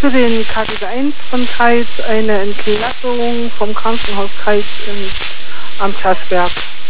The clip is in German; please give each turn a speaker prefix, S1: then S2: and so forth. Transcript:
S1: für den KGB-1 von Kreis eine Entlassung vom Krankenhaus Kreis am Taschberg.